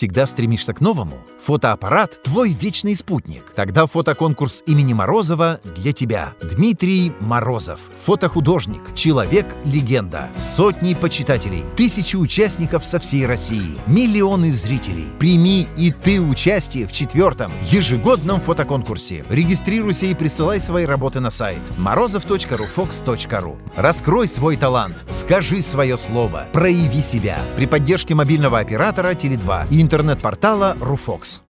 всегда стремишься к новому? Фотоаппарат – твой вечный спутник. Тогда фотоконкурс имени Морозова для тебя. Дмитрий Морозов. Фотохудожник. Человек-легенда. Сотни почитателей. Тысячи участников со всей России. Миллионы зрителей. Прими и ты участие в 4-м ежегодном фотоконкурсе. Регистрируйся и присылай свои работы на сайт morozov.rufox.ru. Раскрой свой талант. Скажи свое слово. Прояви себя. При поддержке мобильного оператора Теле2 и интернет-портала Руфокс.